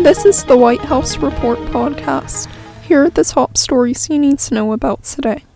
This is the White House Report podcast. Here are the top stories you need to know about today.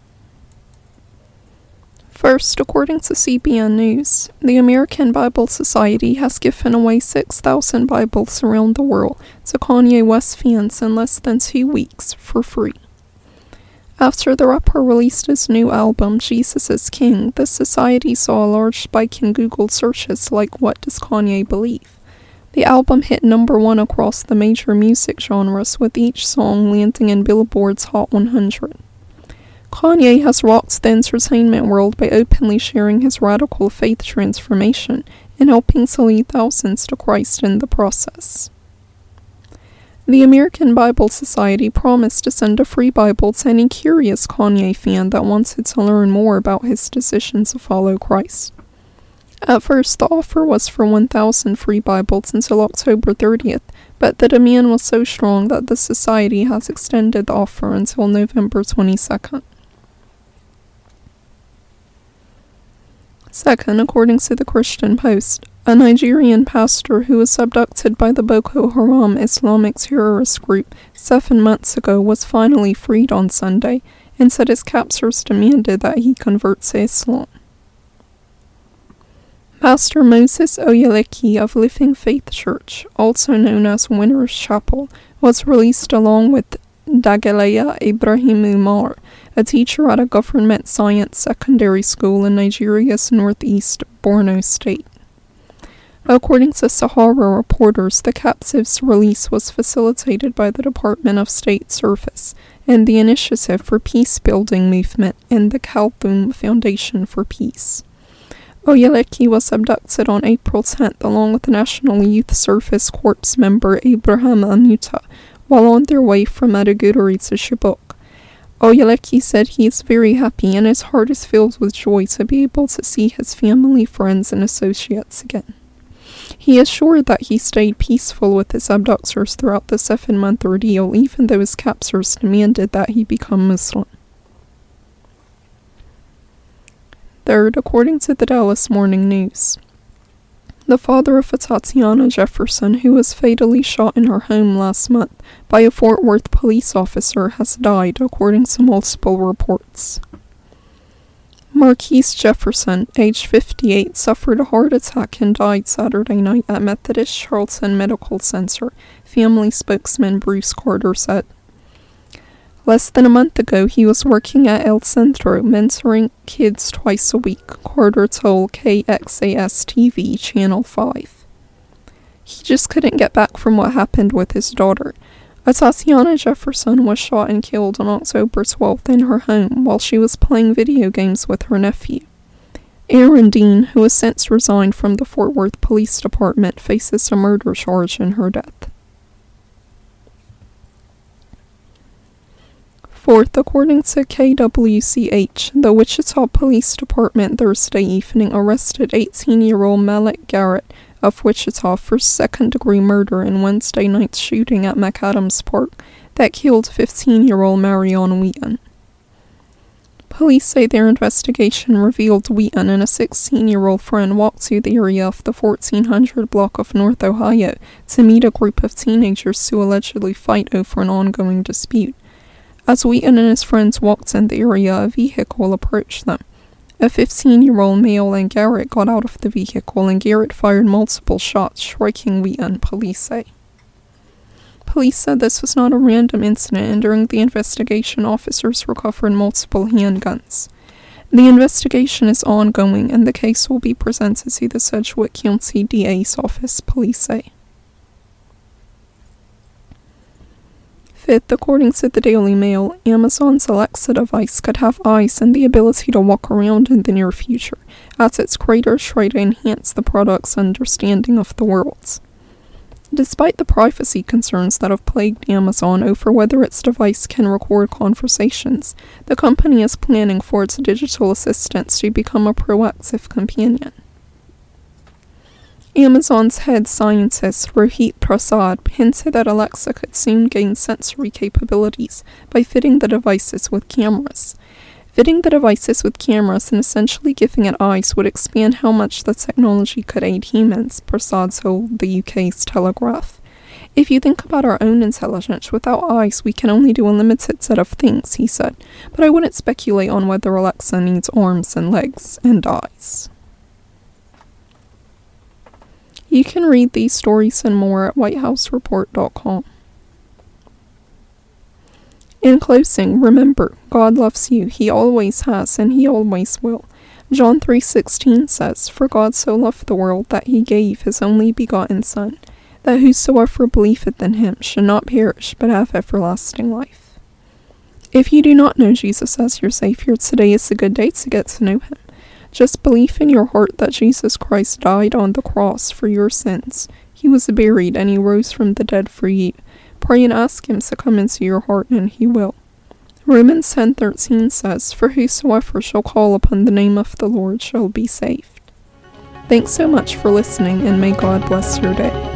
First, according to CBN News, the American Bible Society has given away 6,000 Bibles around the world to Kanye West fans in less than 2 weeks for free. After the rapper released his new album, Jesus is King, the society saw a large spike in Google searches like "What does Kanye believe?" The album hit #1 across the major music genres, with each song landing in Billboard's Hot 100. Kanye has rocked the entertainment world by openly sharing his radical faith transformation and helping to lead thousands to Christ in the process. The American Bible Society promised to send a free Bible to any curious Kanye fan that wanted to learn more about his decision to follow Christ. At first, the offer was for 1,000 free Bibles until October 30th, but the demand was so strong that the Society has extended the offer until November 22nd. Second, according to the Christian Post, a Nigerian pastor who was abducted by the Boko Haram Islamic terrorist group 7 months ago was finally freed on Sunday and said his captors demanded that he convert to Islam. Pastor Moses Oyeleki of Living Faith Church, also known as Winners Chapel, was released along with Dageleya Ibrahim Umar, a teacher at a government science secondary school in Nigeria's northeast Borno state. According to Sahara reporters, the captives' release was facilitated by the Department of State Service and the Initiative for Peace Building Movement and the Khartoum Foundation for Peace. Oyeleki was abducted on April 10th along with National Youth Service Corps member Abraham Amuta while on their way from Maiduguri to Chibok. Oyeleki said he is very happy and his heart is filled with joy to be able to see his family, friends, and associates again. He assured that he stayed peaceful with his abductors throughout the 7-month ordeal, even though his captors demanded that he become Muslim. Third, according to the Dallas Morning News, the father of Tatiana Jefferson, who was fatally shot in her home last month by a Fort Worth police officer, has died, according to multiple reports. Marquise Jefferson, age 58, suffered a heart attack and died Saturday night at Methodist Charlton Medical Center, family spokesman Bruce Carter said. Less than a month ago, he was working at El Centro, mentoring kids twice a week, Carter told KXAS-TV Channel 5. He just couldn't get back from what happened with his daughter. Tatiana Jefferson was shot and killed on October 12th in her home while she was playing video games with her nephew. Aaron Dean, who has since resigned from the Fort Worth Police Department, faces a murder charge in her death. Fourth, according to KWCH, the Wichita Police Department Thursday evening arrested 18-year-old Malik Garrett of Wichita for second-degree murder in Wednesday night's shooting at McAdams Park that killed 15-year-old Marion Wheaton. Police say their investigation revealed Wheaton and a 16-year-old friend walked to the area of the 1400 block of North Ohio to meet a group of teenagers who allegedly fight over an ongoing dispute. As Wheaton and his friends walked in the area, a vehicle approached them. A 15-year-old male and Garrett got out of the vehicle, and Garrett fired multiple shots, striking Wheaton, police say. Police said this was not a random incident, and during the investigation, officers recovered multiple handguns. The investigation is ongoing, and the case will be presented to the Sedgwick County DA's office, police say. Fifth, according to the Daily Mail, Amazon's Alexa device could have eyes and the ability to walk around in the near future, as its creators try to enhance the product's understanding of the world. Despite the privacy concerns that have plagued Amazon over whether its device can record conversations, the company is planning for its digital assistants to become a proactive companion. Amazon's head scientist, Rohit Prasad, hinted that Alexa could soon gain sensory capabilities by fitting the devices with cameras. Fitting the devices with cameras and essentially giving it eyes would expand how much the technology could aid humans, Prasad told the UK's Telegraph. If you think about our own intelligence, without eyes we can only do a limited set of things, he said, but I wouldn't speculate on whether Alexa needs arms and legs and eyes. You can read these stories and more at whitehousereport.com. In closing, remember, God loves you. He always has, and He always will. John 3:16 says, "For God so loved the world that He gave His only begotten Son, that whosoever believeth in Him should not perish, but have everlasting life." If you do not know Jesus as your Savior, today is a good day to get to know Him. Just believe in your heart that Jesus Christ died on the cross for your sins. He was buried and He rose from the dead for you. Pray and ask Him to come into your heart, and He will. Romans 10:13 says, "For whosoever shall call upon the name of the Lord shall be saved." Thanks so much for listening, and may God bless your day.